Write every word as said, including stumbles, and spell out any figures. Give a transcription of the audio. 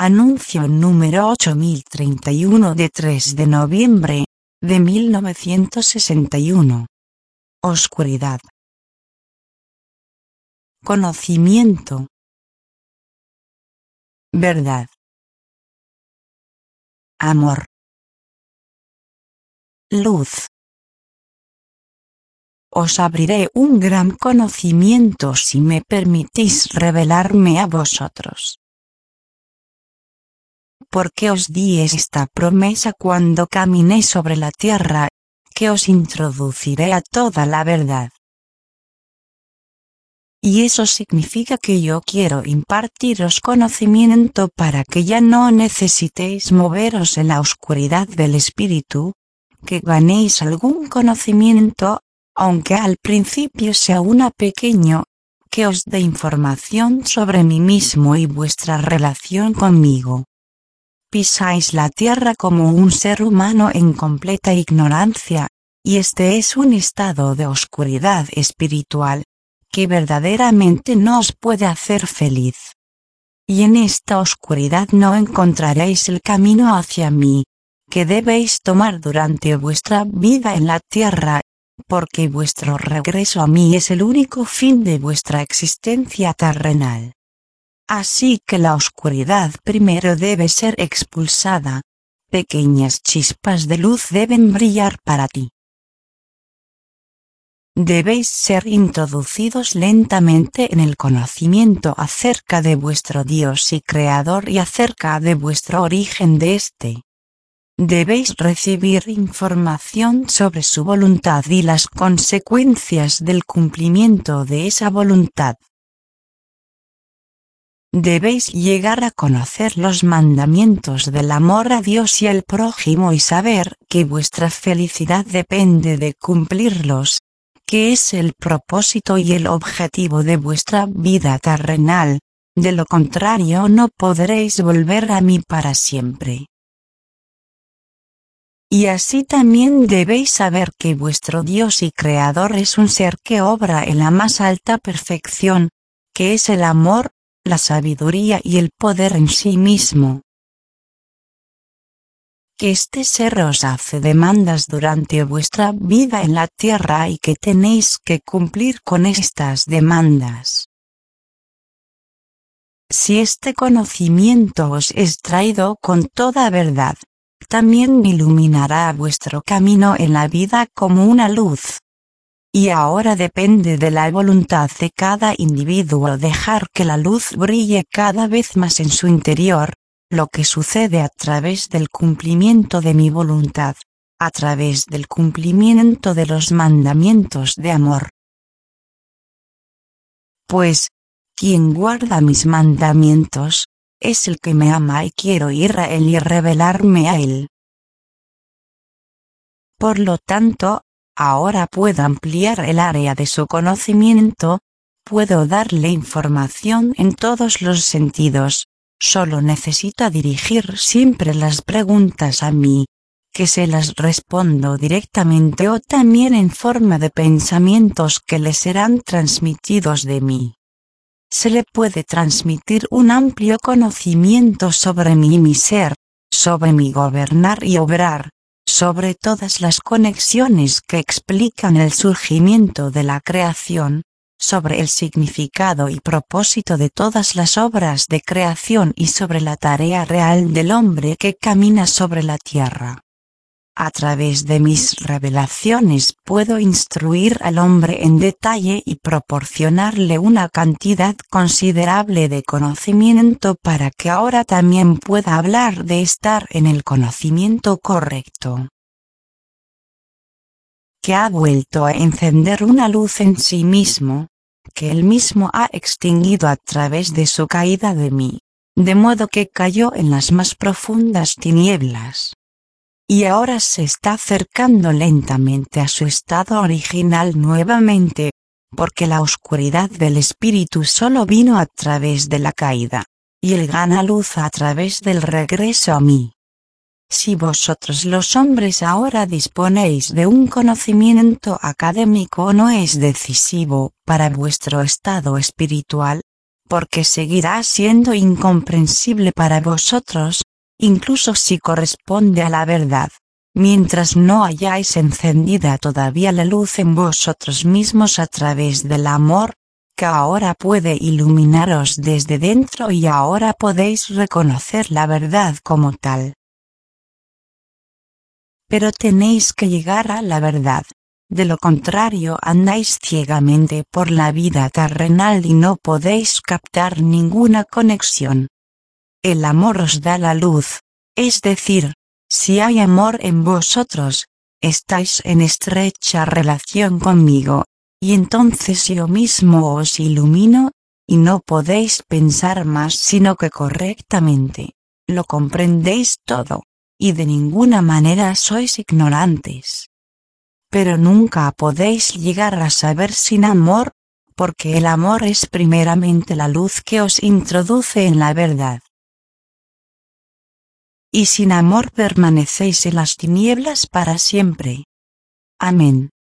Anuncio número ocho mil treinta y uno de tres de noviembre de mil novecientos sesenta y uno. Oscuridad. Conocimiento. Verdad. Amor. Luz. Os abriré un gran conocimiento si me permitís revelarme a vosotros. Porque os di esta promesa cuando caminé sobre la tierra, que os introduciré a toda la verdad. Y eso significa que yo quiero impartiros conocimiento para que ya no necesitéis moveros en la oscuridad del espíritu, que ganéis algún conocimiento, aunque al principio sea una pequeño, que os dé información sobre mí mismo y vuestra relación conmigo. Pisáis la tierra como un ser humano en completa ignorancia, y este es un estado de oscuridad espiritual, que verdaderamente no os puede hacer feliz. Y en esta oscuridad no encontraréis el camino hacia mí, que debéis tomar durante vuestra vida en la tierra, porque vuestro regreso a mí es el único fin de vuestra existencia terrenal. Así que la oscuridad primero debe ser expulsada, pequeñas chispas de luz deben brillar para ti. Debéis ser introducidos lentamente en el conocimiento acerca de vuestro Dios y Creador y acerca de vuestro origen de éste. Debéis recibir información sobre su voluntad y las consecuencias del cumplimiento de esa voluntad. Debéis llegar a conocer los mandamientos del amor a Dios y al prójimo y saber que vuestra felicidad depende de cumplirlos, que es el propósito y el objetivo de vuestra vida terrenal, de lo contrario no podréis volver a mí para siempre. Y así también debéis saber que vuestro Dios y Creador es un ser que obra en la más alta perfección, que es el amor, la sabiduría y el poder en sí mismo. Que este ser os hace demandas durante vuestra vida en la tierra y que tenéis que cumplir con estas demandas. Si este conocimiento os es traído con toda verdad, también iluminará vuestro camino en la vida como una luz. Y ahora depende de la voluntad de cada individuo dejar que la luz brille cada vez más en su interior, lo que sucede a través del cumplimiento de mi voluntad, a través del cumplimiento de los mandamientos de amor. Pues, quien guarda mis mandamientos, es el que me ama y quiero ir a él y revelarme a él. Por lo tanto, ahora puedo ampliar el área de su conocimiento, puedo darle información en todos los sentidos, solo necesito dirigir siempre las preguntas a mí, que se las respondo directamente o también en forma de pensamientos que le serán transmitidos de mí. Se le puede transmitir un amplio conocimiento sobre mí y mi ser, sobre mi gobernar y obrar, sobre todas las conexiones que explican el surgimiento de la creación, sobre el significado y propósito de todas las obras de creación y sobre la tarea real del hombre que camina sobre la tierra. A través de mis revelaciones puedo instruir al hombre en detalle y proporcionarle una cantidad considerable de conocimiento para que ahora también pueda hablar de estar en el conocimiento correcto. Que ha vuelto a encender una luz en sí mismo, que él mismo ha extinguido a través de su caída de mí, de modo que cayó en las más profundas tinieblas. Y ahora se está acercando lentamente a su estado original nuevamente, porque la oscuridad del espíritu solo vino a través de la caída, y él gana luz a través del regreso a mí. Si vosotros los hombres ahora disponéis de un conocimiento académico no es decisivo para vuestro estado espiritual, porque seguirá siendo incomprensible para vosotros, incluso si corresponde a la verdad, mientras no hayáis encendida todavía la luz en vosotros mismos a través del amor, que ahora puede iluminaros desde dentro y ahora podéis reconocer la verdad como tal. Pero tenéis que llegar a la verdad, de lo contrario andáis ciegamente por la vida terrenal y no podéis captar ninguna conexión. El amor os da la luz, es decir, si hay amor en vosotros, estáis en estrecha relación conmigo, y entonces yo mismo os ilumino, y no podéis pensar más sino que correctamente, lo comprendéis todo, y de ninguna manera sois ignorantes. Pero nunca podéis llegar a saber sin amor, porque el amor es primeramente la luz que os introduce en la verdad. Y sin amor permanecéis en las tinieblas para siempre. Amén.